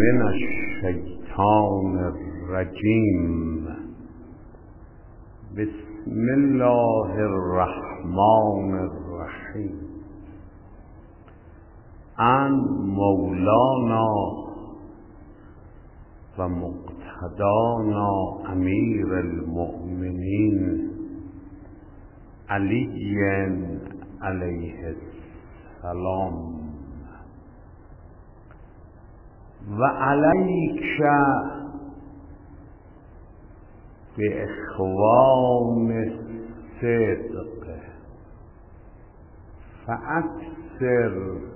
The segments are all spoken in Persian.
من الشیطان الرجیم. بسم الله الرحمن الرحیم. عن مولانا و مقتدانا امیر المؤمنین علی علیه السلام و علیک به اخوان صدق فاکثر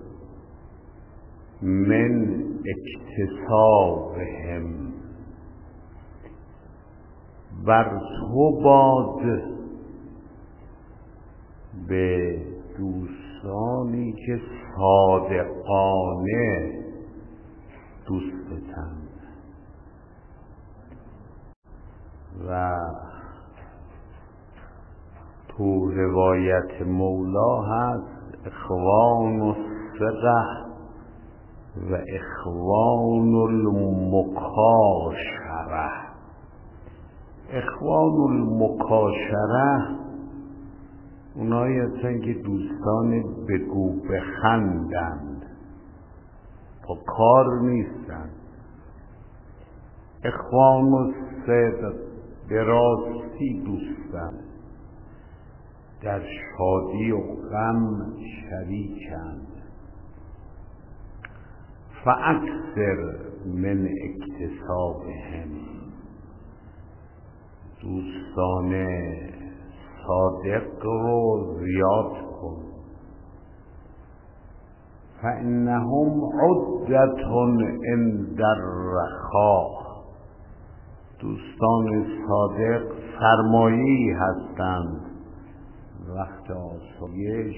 من اکتسابهم. بر تو باد به دوستانی که صادقانه دوستتند و تو روایت مولا هست اخوان الثقه و اخوان المکاشره. اخوان المکاشره اونایی هستن که دوستان بگو بخندند، با کار نیستن. اخوان الصدق به راستی دوستن، در شادی و غم شریکند. فاکثر من اکتسابهم، دوستان صادق رو زیاد کن. فانهم عدة عند الرخاء، دوستان صادق سرمایه‌ای هستند وقت آسایش.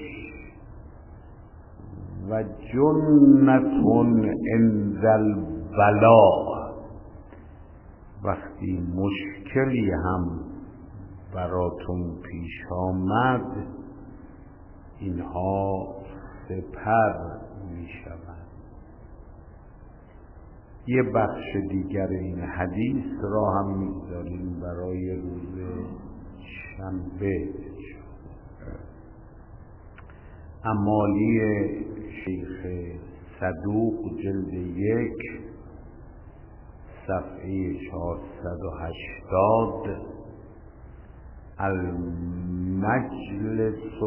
و جنة عند البلاء، وقتی مشکلی هم براتون پیش آمد اینها سپر می شوند. یه بخش دیگر این حدیث را هم می‌گذاریم برای روز شنبه. امالی شیخ صدوق جلد 1 صفحه 480 المجلس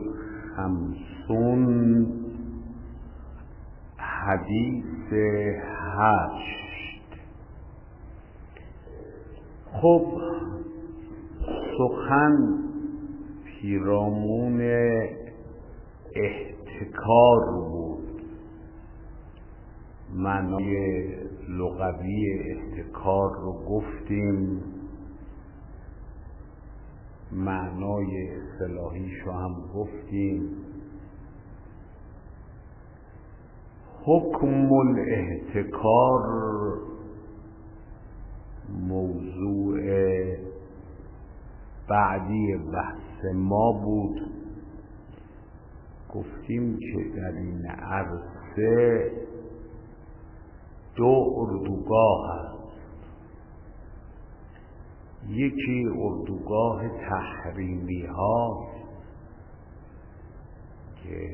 الخمسون حدیث 8. خب سخن پیرامون احتکار بود. معنای لغوی احتکار رو گفتیم، معنای اصطلاحیش رو هم گفتیم. حکم الاحتکار موضوع بعدی بحث ما بود. گفتیم که در این عرصه 2 اردوگاه هست. یکی اردوگاه تحریمی هاست که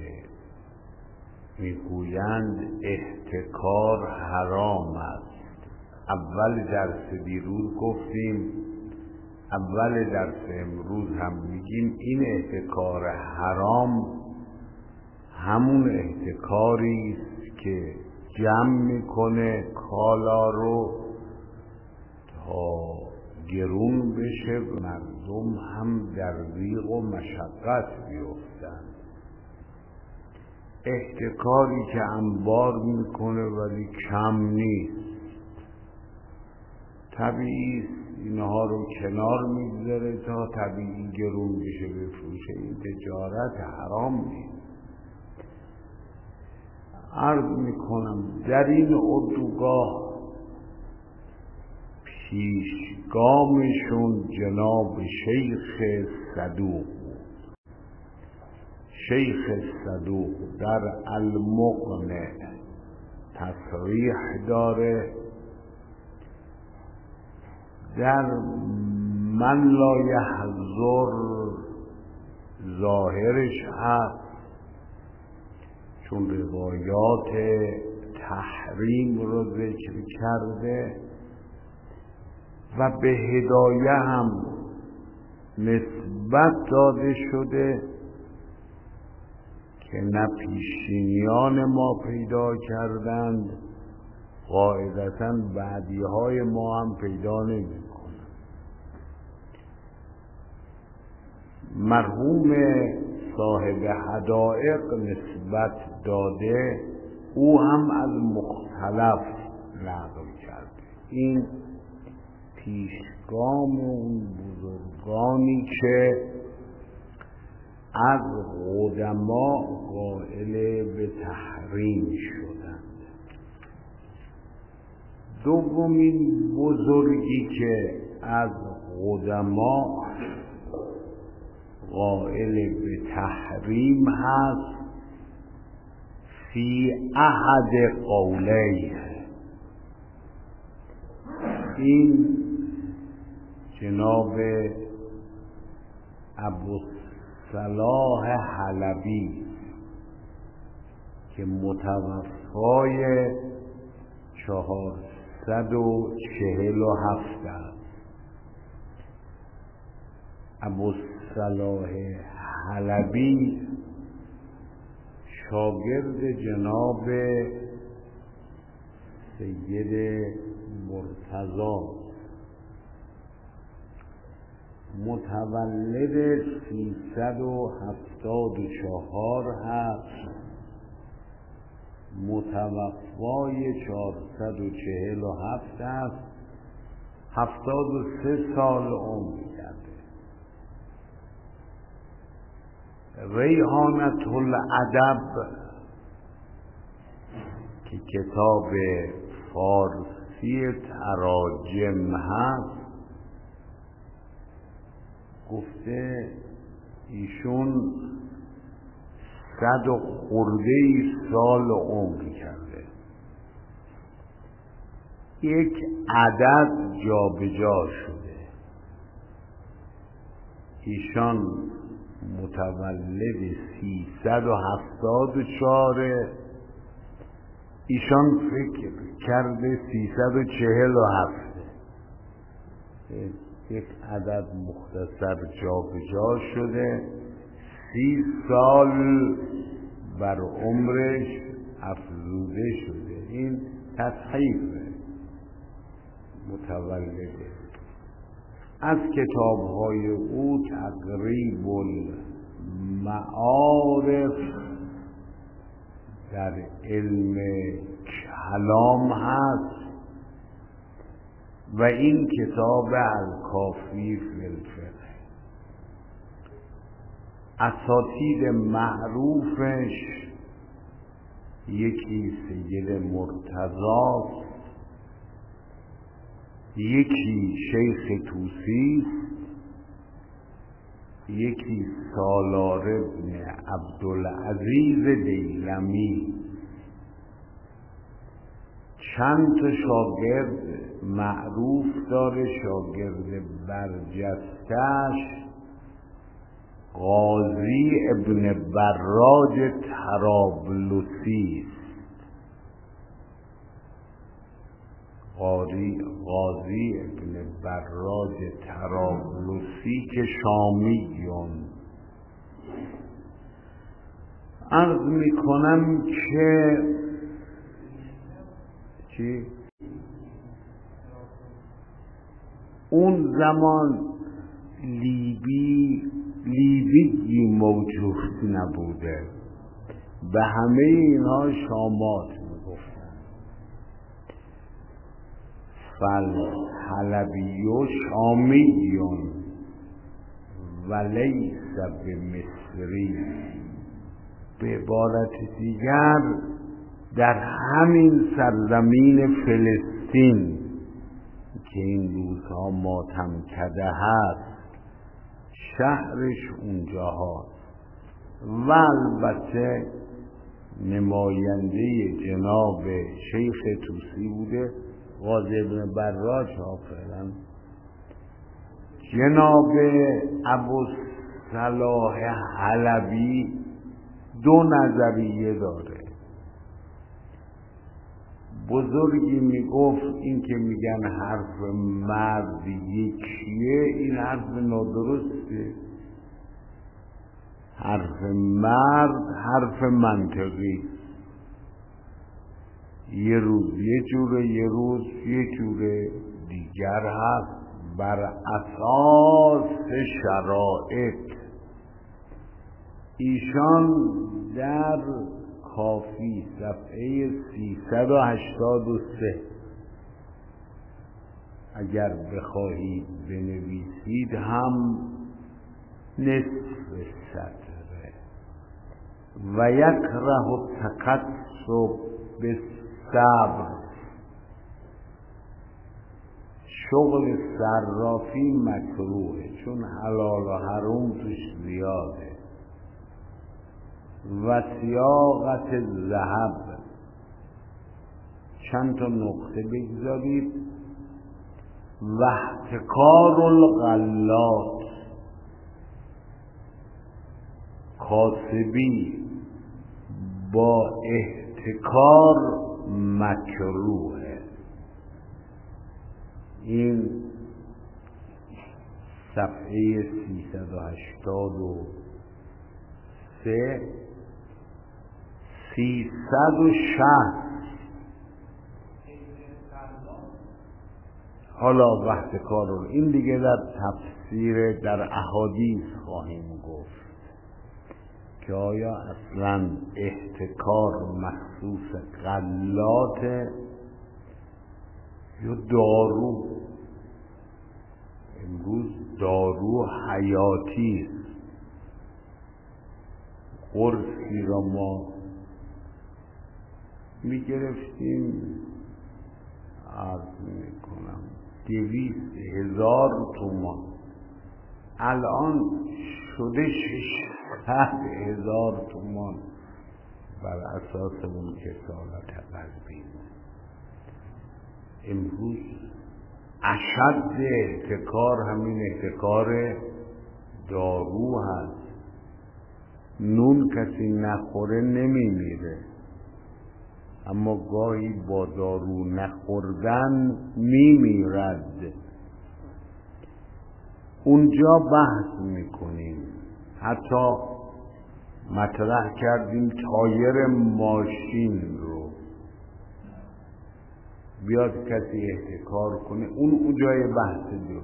میگویند احتکار حرام است. اول درس دیروز گفتیم، اول درس امروز هم میگیم این احتکار حرام همون احتکاری است که جمع میکنه کالا رو تا گرون بشه و مردم هم در ضیق و مشقت بیفتن. احتکاری که انبار میکنه ولی کم نیست، طبیعی اینها رو کنار میگذاره تا طبیعی گرون بشه بفروشه. این تجارت حرام نیست. عرض میکنم در این اردوگاه پیشگامشون جناب شیخ صدوق بود. شیخ صدوق در المغنی تصریح داره. در من لا یحضر ظاهرش هست، چون روایات تحریم رو ذکر کرده و به هدایه هم نسبت داده شده که نه پیشینیان ما پیدا کردند، قاعدتاً بعدی‌های ما هم پیدا نمی‌کنند. مرحوم صاحب حدائق نسبت داده، او هم از مختلف نقل کرده. این پیشگام اون بزرگانی که از قدما قائل به تحریم شدند. دومین بزرگی که از قدما قائل به تحریم هست فی احد قولیه، این جناب ابوالصلاح حلبی که متوفای 447 است. ابوالصلاح حلبی شاگرد جناب سید مرتضی، متولد 374 هست، متوفای 447 است، 73 سال عمر کرده. ریحانة الادب که کتاب فارسی تراجم هست، گفته ایشون 100 و خورده سال عمر کرده. یک عدد جابجا شده. ایشان متولد 374، ایشان فکر کرده 347. یک عدد مختصر جابجا شده، 30 سال بر عمرش افزوده شده. این تصحیف متولده. از کتاب‌های او تقریب المعارف در علم کلام هست و این کتاب الکافی فی الفقه. اساتید معروفش یکی سید مرتضی، یکی شیخ توسی، یکی سالار ابن عبدالعزیز دیلمی. چند تا شاگرد معروف داره. شاگرد برجسته‌اش قاضی ابن براج طرابلسی است. قاضی ابن براج طرابلسی که شامیون. عرض میکنم که اون زمان لیبی موجود نبوده، به همه اینها شامات میگفتن. فالحلبی شامیون و لیس بمصری. به عبارت دیگر در همین سرزمین فلسطین که این روزها ماتمکده هست، شهرش اونجا هست. و البته نماینده جناب شیخ طوسی بوده، قاضی ابن براج ها فعلا. جناب ابوالصلاح حلبی دو نظریه داره. بزرگی میگفت این که میگن حرف مرد یکیه، این حرف نادرسته. حرف مرد حرف منطقی، یه روز یه جوره، یه روز یه جوره دیگر هست، بر اساس شرایط. ایشان در کافی صفحه 383 اگر بخواهید بنویسید هم نصف سطره. و یکره التکسب بالصبر، شغل صرافی مکروهه چون حلال و حرام توش زیاده. و سیاقت ذهب، چند تا نقطه بگذارید. و احتکار الغلات، کاسبی با احتکار مکروهه. این صفحه 383 360. حالا وقت کار این دیگه در تفسیر در احادیث خواهیم گفت که آیا اصلا احتکار مخصوص غلات یا دارو. امروز دارو حیاتی است. قرصی را ما میگرفتیم، عرض میکنم 200,000 تومان، الان شده 600,000 تومان بر اساس اون کسالت قلبی. امروز اشد احتکار همین احتکار دارو هست. نون کسی نخوره نمیمیره، اما گاهی با دارو نخوردن میمیرد. اونجا بحث میکنیم، حتی مطرح کردیم تایر ماشین رو بیاد کسی احتکار کنه، اون جای بحث دو.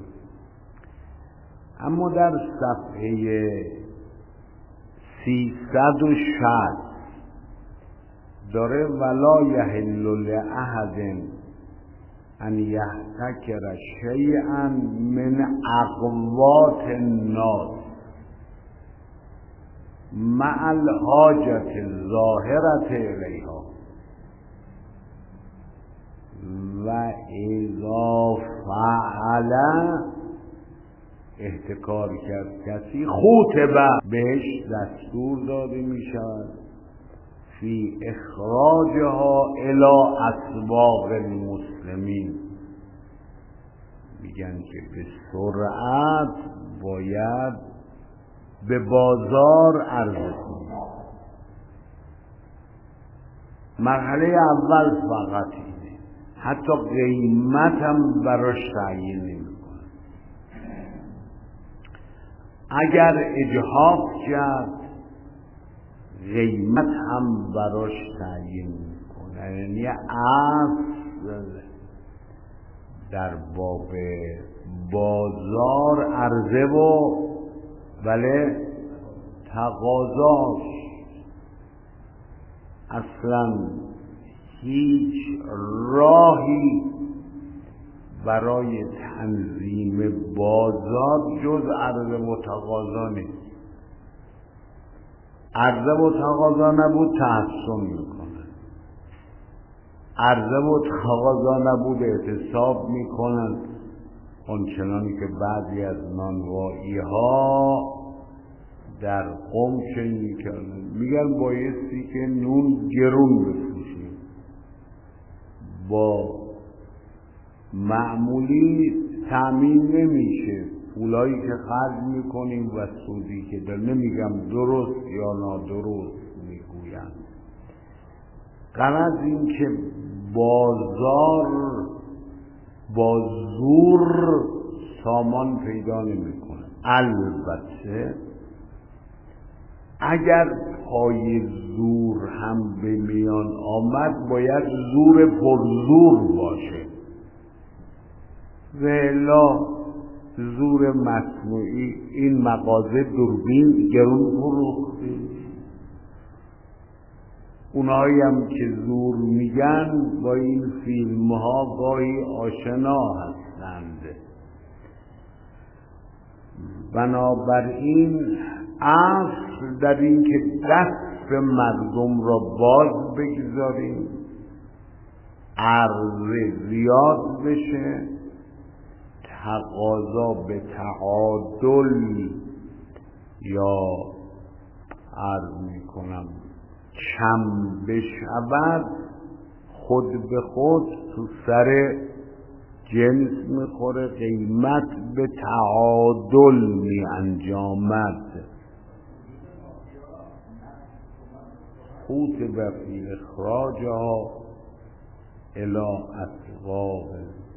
اما در صفحه 360 داره ولا یحل لأحد ان یحتکر شیئا من اقوات الناس مع الحاجة الظاهرة الیها و اذا فعل، احتکار کرد کسی، خوتبه، بهش دستور داده می شود فی اخراجها الی اسواق المسلمین، میگن که به سرعت باید به بازار عرضه کنید. مرحله اول فقط اینه، حتی قیمت هم براش تعیین نمی‌کنه. اگر اجحاف کرد قیمت هم براش تعیین میکنه. یعنی اصل در باب بازار عرضه و بله تقاضاش اصلا هیچ راهی برای تنظیم بازار جز عرضه و تقاضا نیست. عرضه و تقاضا نبود تحسن میکنه، عرضه و تقاضا نبود اعتصاب میکنن، آنچنانی که بعضی از نانوایی ها در قم چنین میکردن، میگن بایستی که نون گرون بفروشیم، با معمولی تأمین نمیشه، پولایی که خرج میکنیم و سودی که در، نمیگم درست یا نادرست میگویند. غرض این که بازار با زور سامان پیدا نمیکنه. البته اگر پای زور هم به میان آمد باید زور پرزور باشه، و الا زور مصنوعی. این مغازه دوربین گرون فروخته، اونایی هم که زور میگن با این فیلم ها گاهی آشنا هستند. بنابراین اصل در این که دست مردم را باز بگذاریم، عرضه زیاد بشه، تقاضا به تعادل یا عرض میکنم کم بشود، خود به خود تو سر جنس میخوره، قیمت به تعادل می انجامد. خوت بفی اخراجها الى اسواق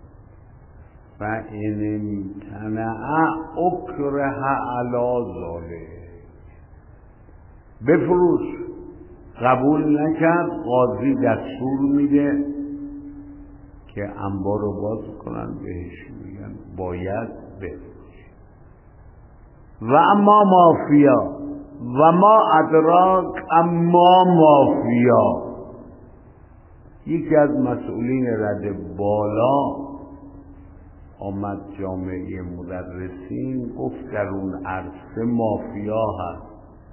فإن امتنع اکره علی ذلک. بفروش، قبول نکرد، قاضی دستور میده که انبار رو باز کنن، بهش میگن باید بفروش. و اما مافیا و ما ادراک اما مافیا. یکی از مسئولین رده بالا آمد جامعه مدرسین، گفت در اون عرصه مافیا هست.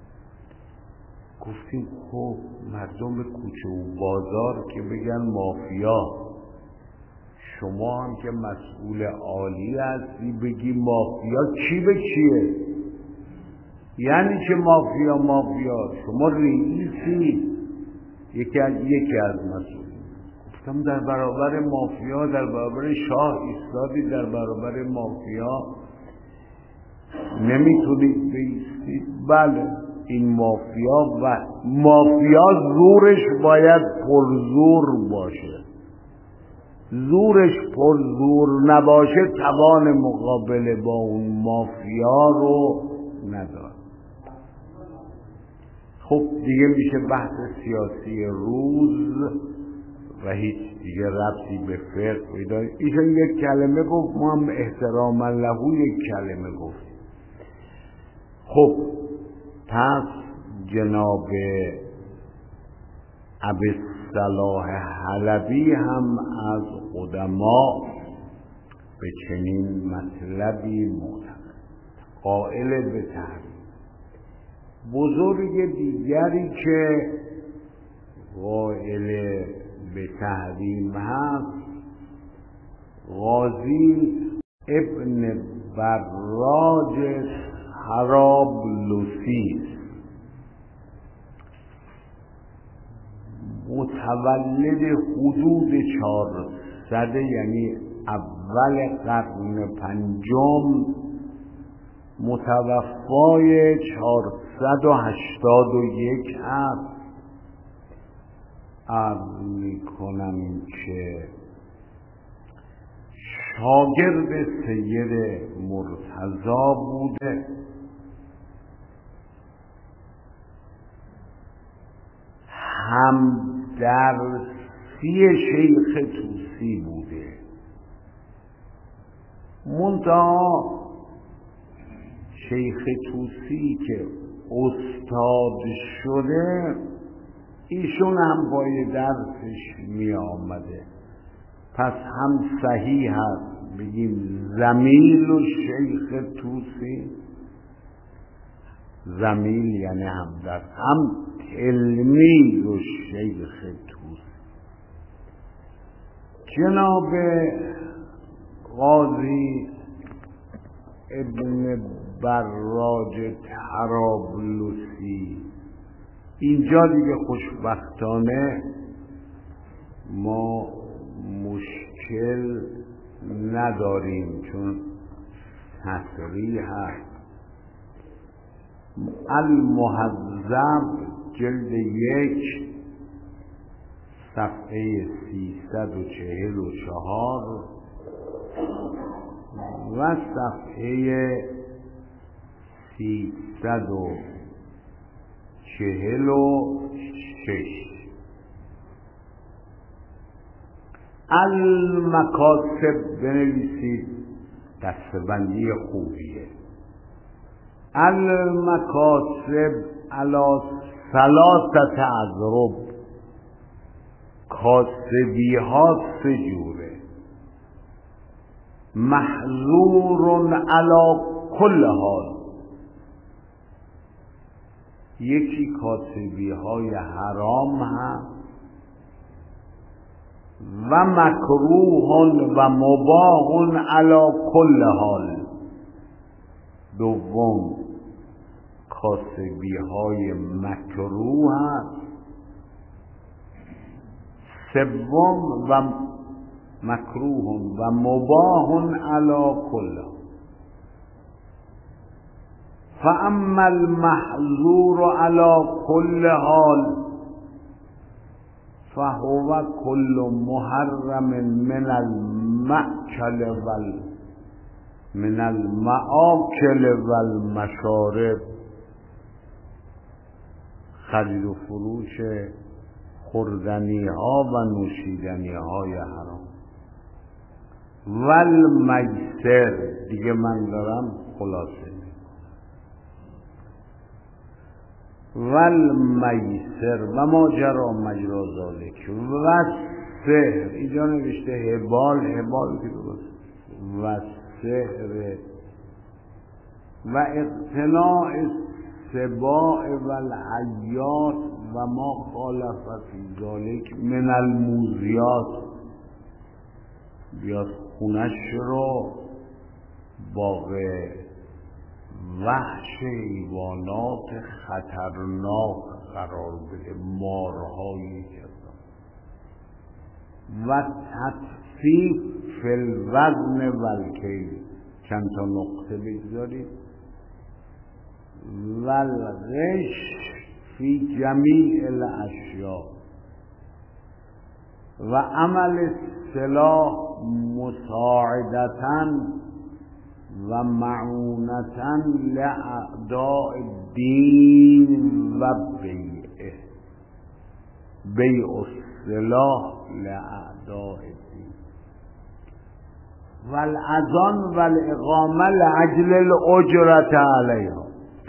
گفتیم خب مردم کوچه و بازار که بگن مافیا، شما هم که مسئول عالی هستی بگی مافیا، کی به کیه؟ یعنی که مافیا شما رئیسی؟ یکی از مسئولین. گفتم در برابر مافیا، در برابر شاه ایستادی، در برابر مافیا نمیتونید بایستید؟ بله، این مافیا و مافیا زورش باید پرزور باشه. زورش پرزور نباشه توان مقابله با اون مافیا رو نداره. خب دیگه میشه بحث سیاسی روز و هیچ دیگه ربطی به فقه پیدا. ایشون یک کلمه گفت، ما هم احتراما له یک کلمه گفت. خب پس جناب ابوالصلاح حلبی هم از قدما به چنین مطلبی معتقد، قائل به تحریم. بزرگ دیگری که قائل به تحریم هست قاضی ابن براج حرابلسی، متولد حدود 400، یعنی اول قرن پنجم، متوفای 481 هست. عرض میکنم که شاگرد سید مرتضی بوده، هم درسی شیخ طوسی بوده. منتها شیخ طوسی که استاد شده، ایشون هم پای درسش می آمده. پس هم صحیح هست بگیم زمیل و شیخ طوسی، زمیل یعنی هم درس، هم تلمیذ و شیخ طوسی. جناب قاضی ابن براج طرابلسی. اینجا دیگه خوشبختانه ما مشکل نداریم چون تصریح هست. المهذب جلد 1 صفحه 344 و صفحه 346. المکاسب بنویسید، دستبندی خوبیه. المکاسب علی 3 اضرب، کاسبی ها 3 جوره. محظور علی کل حال، یکی کاسبی های حرام هست و مکروه و مباح علی کل حال. دوم کاسبی های مکروه هست. سوم و مکروه و مباح علی کل. فاما المحظور علی کل حال فهو كل محرم من المأكل والمشارب، خرید و فروش خوردنی ها و نوشیدنی های حرام. والمیسر، دیگه من دارم خلاصه. والمیسر و ما جرا مجرا ذالک و سحر، اینجا نوشته هبال که درست، و سحر و اقتناع السباع و الحیات و ما خالف فی ذالک من الموذیات. بیاد خونش رو باغ وحش حیوانات خطرناک قرار بده، مارهایی کذا. و تطفیف فی الوزن و الکیل، چند تا نقطه بگذارید. و الغش فی جمیع الاشیاء و عمل السلاح مساعدتاً و معونتاً لأعداء الدین و بیع السلاح لأعداء الدین. والاذان والاقامه لأجل الاجرة علیها،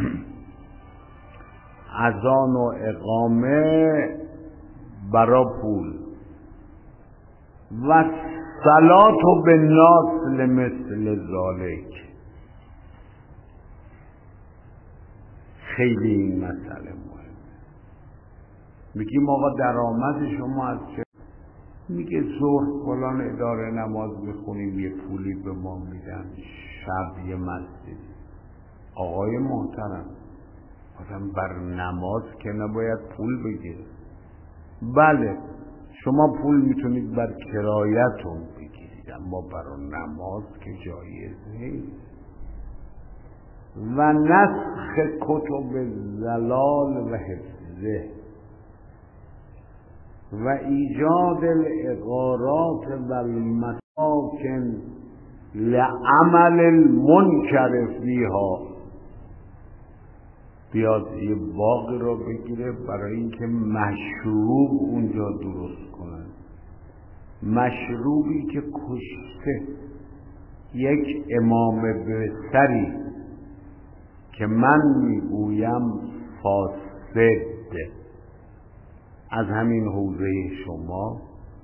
اذان و اقامه برا پول. و صلات بالناس لمثل ذالک، خیلی این مسئله مهمه. میگیم آقا درآمد شما از چه؟ میگه ظهر فلان اداره نماز میخونیم یه پولی به ما میدن، شب یه مسجد. آقای محترم، آدم بر نماز که نباید پول بگیره. بله شما پول میتونید بر کرایتون بگیرید، اما برای نماز که جایز نیست. و نسخ کتب زلال و حفظه و ایجاد الاغارات و المساکن لعمل المنکر فیها. بیاد یه باغ را بگیره برای اینکه مشروب اونجا درست کنن، مشروبی که کشته یک امام بسری که من میگویم فاسد از همین حوزه شما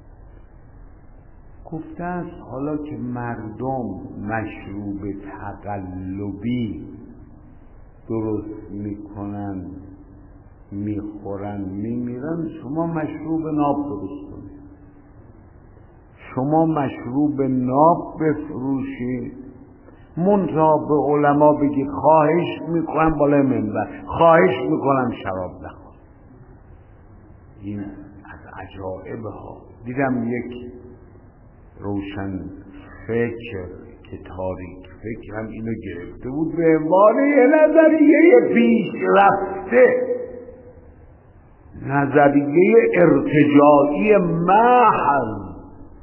گفته است. حالا که مردم مشروب تقلبی درست میکنن، میخورن، میمیرن، شما مشروب ناب درست کنید، شما مشروب ناب بفروشید منتها به علما بگید خواهش میکنم بالای منبر، خواهش میکنم شراب نخور. این از عجایب ها. دیدم یک روشن فکر که تاریک فکر هم اینو گرفته بود به عنوان یه نظریه پیشرفته، نظریه ارتجاعی محض،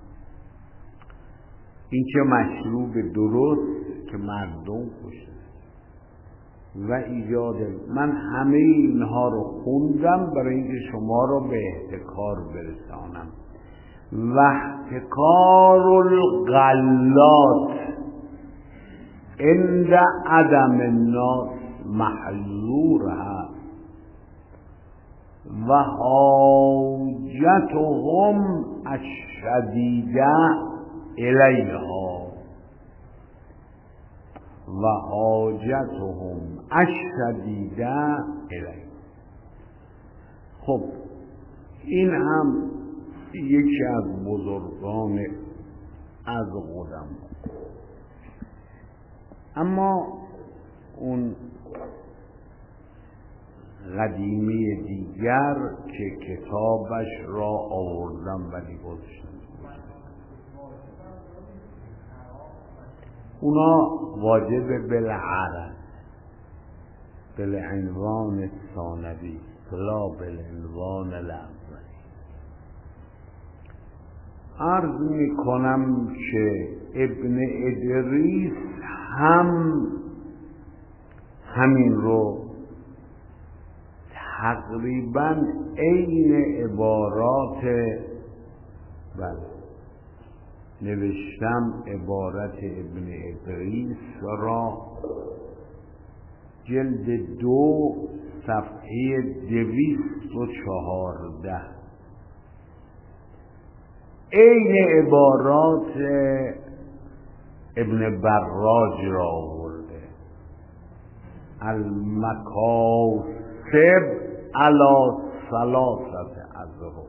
این که مشروع به درست که مردم کشته و ایجاد. من همه اینها رو خوندم برای اینکه شما رو به احتکار برسانم. و احتکار الغلات عند عدم الناس محظور هست و حاجتهم الشدیده الیها و حاجتهم الشدیده الیها. خب این هم یکی از بزرگان از قدم. اما اون قدیمی دیگر که کتابش را آوردم ولی گذاشتم، اونا واجب بالعرض بالعنوان الثانوی لا بالعنوان الاولی. عرض میکنم که ابن ادریس هم همین رو تقریبا عین عبارات نوشتم عبارت ابن ادریس را جلد 2 صفحه 214 عین عبارات ابن براج را آورده. المکاسب علی ثلاثه اذرع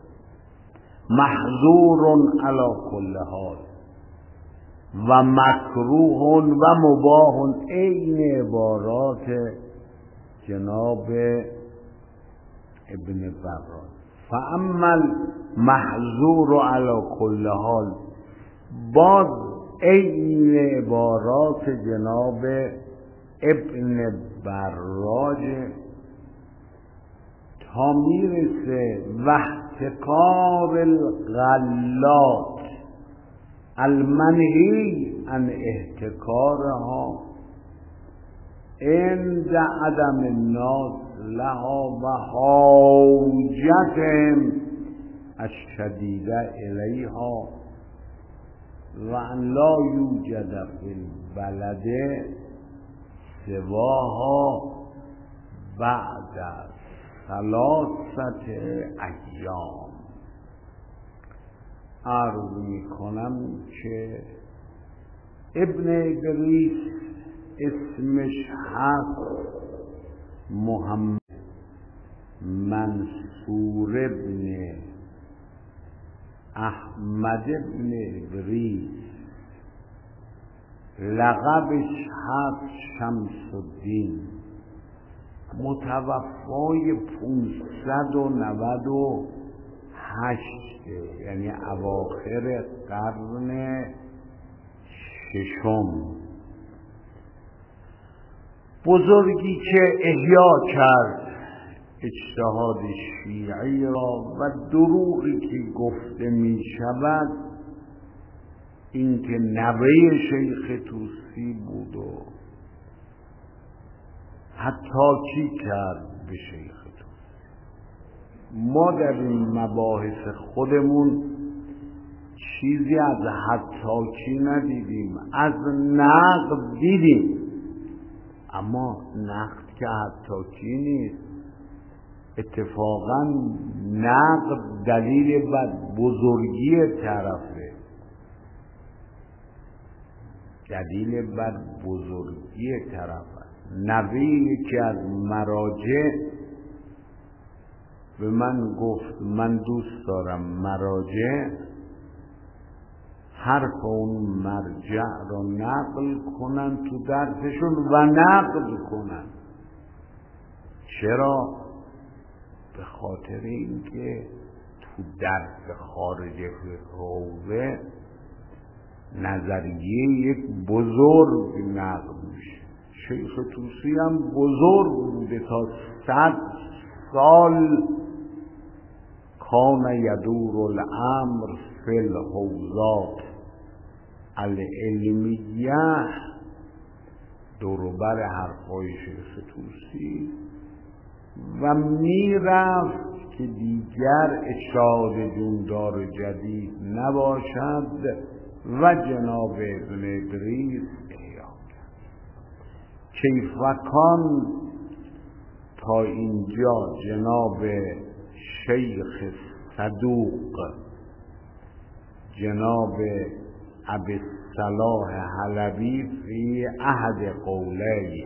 محظور علی کل حال و مکروه و مباح، عین عبارات جناب ابن براج. فاما المحظور علی کل حال باز عین عبارات جناب ابن براج تا میرسه و احتکار الغلات المنهی عن احتکارها عند عدم الناس لها و حاجتهم الشدیده الیها و ان لا یوجد فی البلد سواها بعد 3 ایام. عرض میکنم که ابن ادریس اسمش هست محمد منصور ابن احمد ابن ادریس، لقبش هست شمس الدین، متوفای 598 یعنی اواخر قرن 6. بزرگی که احیا کرد اجتهاد شیعی را و دروغی که گفته می شود این که نوه شیخ طوسی بود و حتی کرد به شیخ طوسی. ما در این مباحث خودمون چیزی از حتی ندیدیم، از نقد دیدیم، اما نقد که حتی نیست. اتفاقا نقد دلیل بر بزرگی طرفه، دلیل بر بزرگی طرفه. نوی که از مراجع به من گفت من دوست دارم مراجع حرف اون مرجع رو نقل کنن تو درسشون و نقل کنن. چرا؟ به خاطر اینکه تو درس خارج حوزه نظریه یک بزرگ نقل میشه. شیخ طوسی هم بزرگ بوده، تا 100 سال کان یدور الامر فی الحوزات العلمیه، دوروبر حرفای شیخ طوسی و میرفت که دیگر اشاد جوندار جدید نباشد و جناب ابن ادریس احیا کرد. کیفکان تا اینجا جناب شیخ صدوق جناب ابوالصلاح حلبی فی احد قولی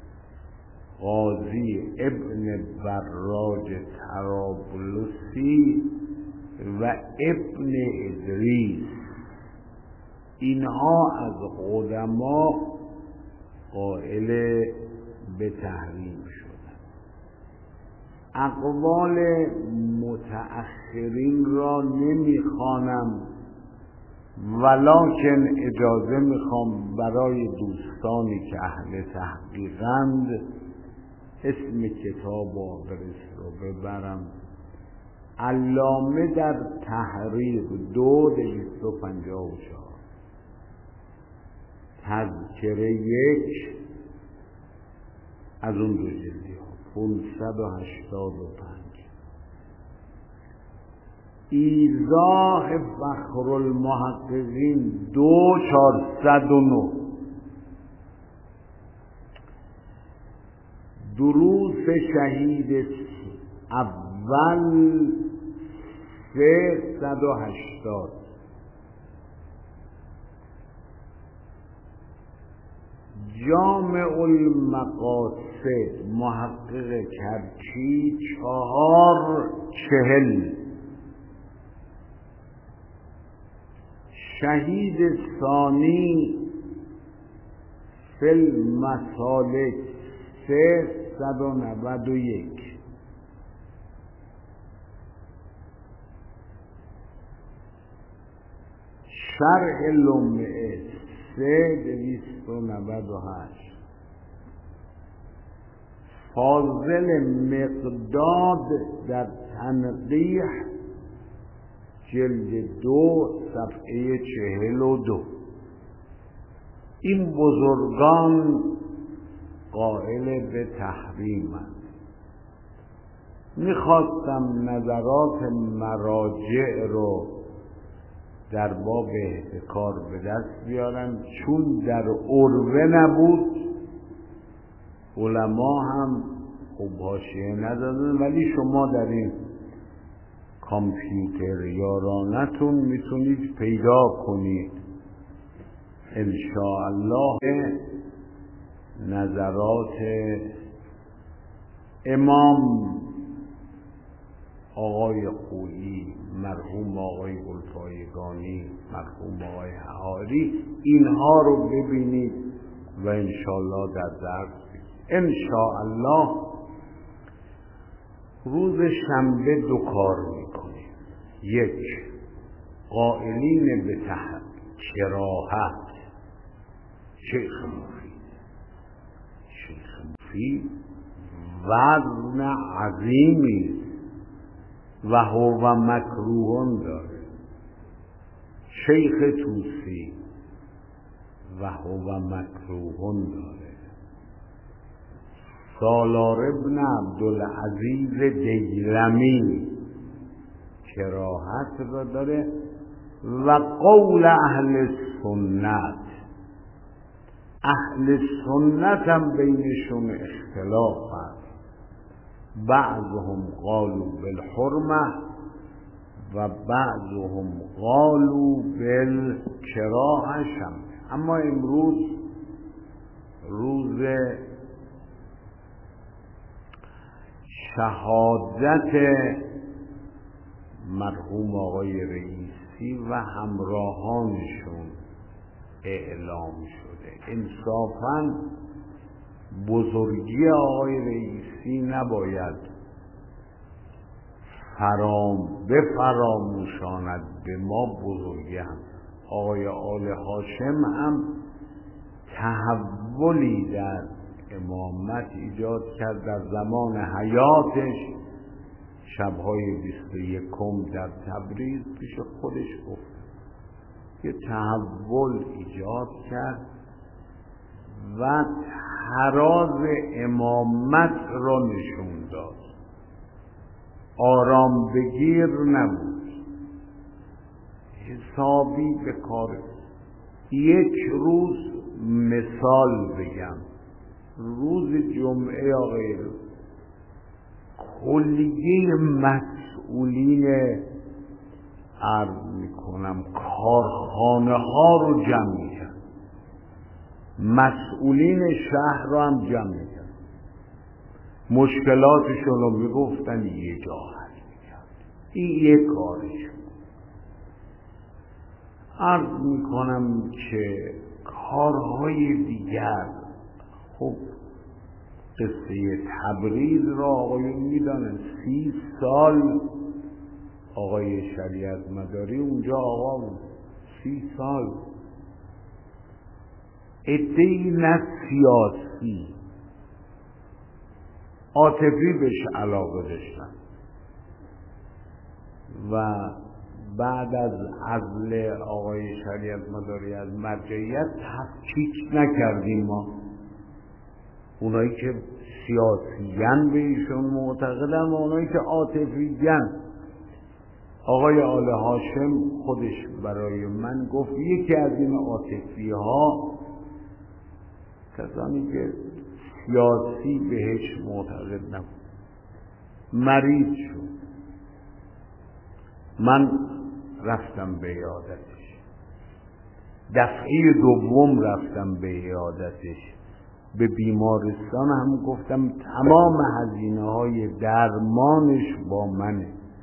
قاضی ابن براج طرابلسی و ابن ادریس، اینها از قدما قائل به تحریم شدند. اقوال متأخرین را نمیخوانم، ولکن اجازه میخوام برای دوستانی که اهل تحقیقند اسم کتاب آبرس رو ببرم. علامه در تحریق 254، تذکره 1 از اون 2 جلدی ها 585، ایضاح فخر المحققین 2409، دروس شهید اول 380، جامع المقاصد محقق کرچی 440، شهید ثانی فی المسالک 391، شرح لمعه 398، فاضل مقداد در تنقیح جلد 2 صفحه 42. این بزرگان قائل به تحریمند. میخواستم نظرات مراجع رو در باب احتکار به دست بیارن، چون در عربه نبود علما هم خوب حاشیه ندادن، ولی شما در این کامپیوتر یارانتون میتونید پیدا کنید انشاءالله نظرات امام آقای خویی، مرحوم آقای گلپایگانی، مرحوم آقای حهاری، اینها رو ببینید و انشاءالله در درس انشاءالله روز شنبه 2 کار میکنیم. 1 قائلین به کراهت شیخ مفید وزن عظیمی و هو مکروهون داره، شیخ طوسی و هو مکروهون داره، سالار ابن عبدالعزیز دیلمی کراهت را داره و قول اهل سنت. اهل سنت هم بینشون اختلاف هست، بعضهم قالوا بالحرمه و بعضهم قالوا بالکراهه. اما امروز روز شهادت مرحوم آقای رئیسی رئیسی و همراهانشون اعلام شده. انصافاً بزرگی آقای رئیسی نباید بفراموشاند به ما بزرگی هم. آقای آل هاشم هم تحولی در امامت ایجاد کرد. در زمان حیاتش شبهای 21 در تبریز پیش خودش گفت که تحول ایجاد کرد و تراز امامت را نشون داد. آرام بگیر نبود، حسابی به کار. یک روز مثال بگم، روز جمعه آقای کلیه مسئولین عرض میکنم کارخانه ها رو جمع میکرد، مسئولین شهر رو هم جمع میکرد، مشکلاتشون رو میگفتن، یه جا حل میکرد. این یه کارش. عرض میکنم که کارهای دیگر، خب قصه تبریز را آقایون میدانن. 30 سال آقای شریعت مداری اونجا آقا بود. 30 سال عده‌ای نه سیاسی، عاطفی بهش علاقه داشتن و بعد از عزل آقای شریعت مداری از مرجعیت تفکیک نکردیم ما. اونایی که سیاسیاً به ایشون معتقدن و اونایی که عاطفیاً. آقای آل هاشم خودش برای من گفت یکی از این عاطفی ها، کسانی که سیاسی بهش معتقد نبود، مریض شد. من رفتم به عیادتش، دفعه دوم رفتم به عیادتش. به بیمارستان هم گفتم تمام هزینه های درمانش با منه.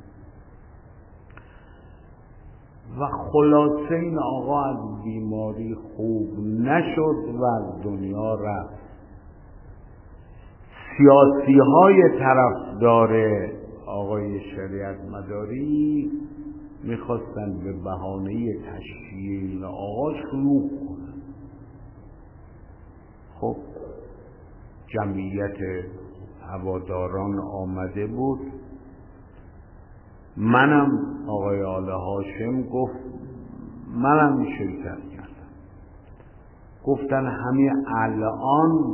و خلاصه این آقا از بیماری خوب نشد و از دنیا رفت. سیاسی های طرفدار آقای شریعت مداری میخواستن به بهانه تشییع این آقا شروع کنن. خب جمعیت هواداران آمده بود. منم آقای آل هاشم گفت منم شرکت کردم. گفتن همین الان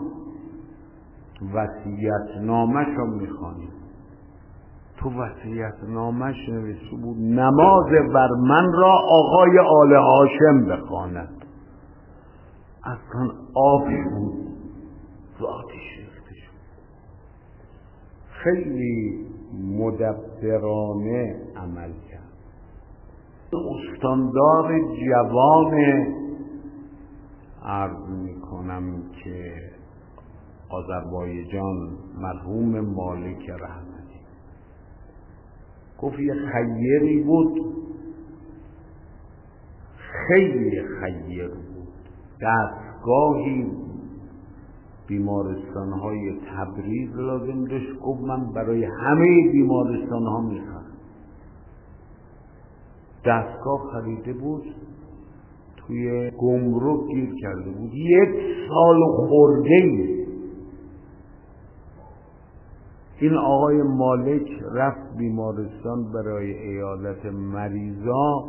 وصیت‌نامه‌ش رو میخوانیم. تو وصیت‌نامه‌ش نوشته بود نماز بر من را آقای آل هاشم بخواند. اصلا آب شد، ذاتش ریخته شد. خیلی مدبرانه عمل کرد. استاندار جوان عرض میکنم که آذربایجان، مرحوم مالک رحمتی، گفت یه خیری بود، خیلی خیر بود. دستگاهی بیمارستان‌های تبریز لازم داشت. گفت من برای همه بیمارستان‌ها میخوام. دستگاه خریده بود، توی گمرک گیر کرده بود. 1 سال خورده این آقای مالک رفت بیمارستان برای عیادت مریضا.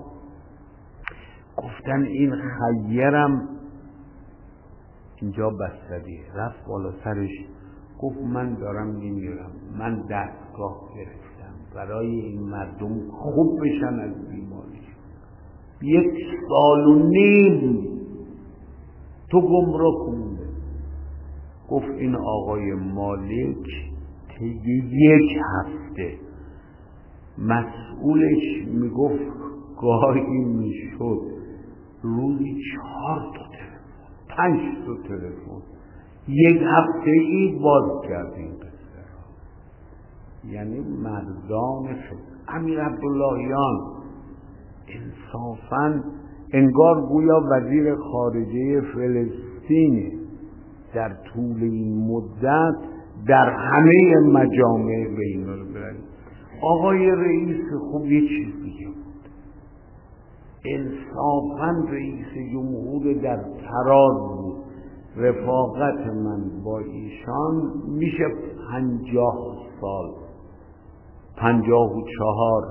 گفتن این خیرم اینجا بستریه. رفت بالا سرش گفت من دارم میمیرم، من دستگاه گرفتم برای این مردم خوب بشن از بیماری. 1 سال و نیم تو گمراه کنده. گفت این آقای مالک طی 1 هفته مسئولش میگفت گاهی میشد روزی 4 تا تلفن، 5 تا تلفن، 1 هفته ای باز کردیم قصه را. یعنی مردان امیر عبداللهیان انصافاً انگار گویا وزیر خارجه فلسطین در طول این مدت در همه مجامع بین‌المللی. آقای رئیس خوب یه چیز دیگه بود، انصافاً رئیس جمهور در تراز بود. رفاقت من با ایشان میشه 50 سال، 54.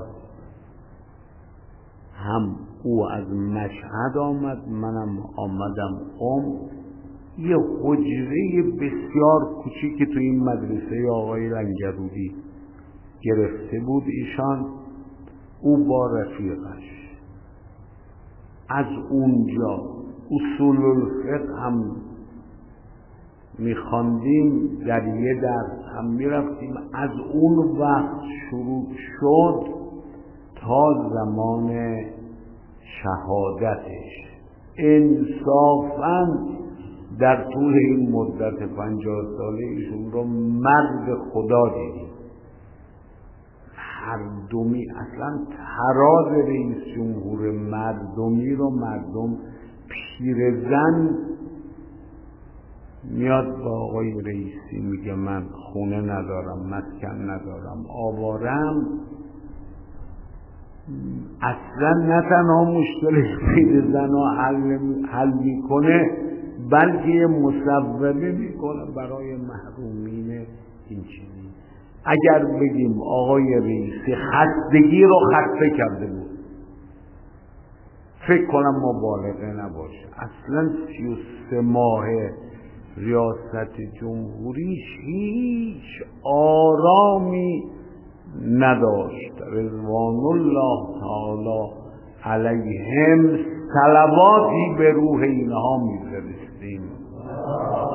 هم او از مشهد آمد، منم آمدم قم. یه حجره بسیار کوچیکی تو این مدرسه آقای لنگرودی گرفته بود ایشان، او با رفیقش. از اونجا اصول الفقه هم میخواندیم، در یه درس هم میرفتیم. از اون وقت شروع شد تا زمان شهادتش. انصافاً در طول این مدت 50 ساله ایشون رو مرد خدا دیدیم. مردمی، اصلا تراز رئیس جمهور مردمی رو مردم، پیرزن میاد با آقای رئیسی میگه من خونه ندارم، مسکن ندارم، آوارم. اصلا نه تنها مشکل پیرزن رو حل میکنه، بلکه مصوبه میکنه برای محرومین این چیزی. اگر بگیم آقای رئیسی خستگی رو خسته کرده بود، فکر کنم مبالغه نباشه. اصلا 33 ماه ریاست جمهوریش هیچ آرامی نداشت. رضوان الله تعالی علیهم صلواتی به روح اینها می‌فرستیم.